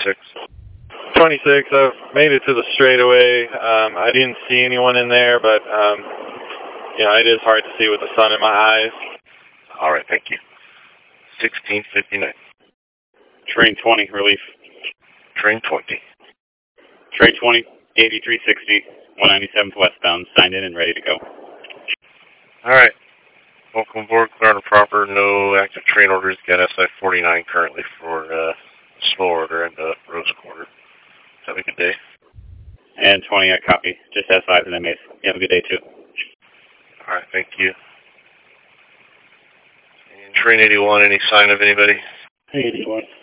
26. 26, I've made it to the straightaway. I didn't see anyone in there, but, it is hard to see with the sun in my eyes. All right, thank you. 1659. Train 20, relief. Train 20. Train 20, 8360, 197th westbound, signed in and ready to go. All right. Welcome aboard, clear and proper. No active train orders. Got SI-49 currently for slow order and Rose Quarter. Have a good day. And 20, I copy. Just S5 and then Mace. You have a good day, too. All right, thank you. And train 81, any sign of anybody? 81.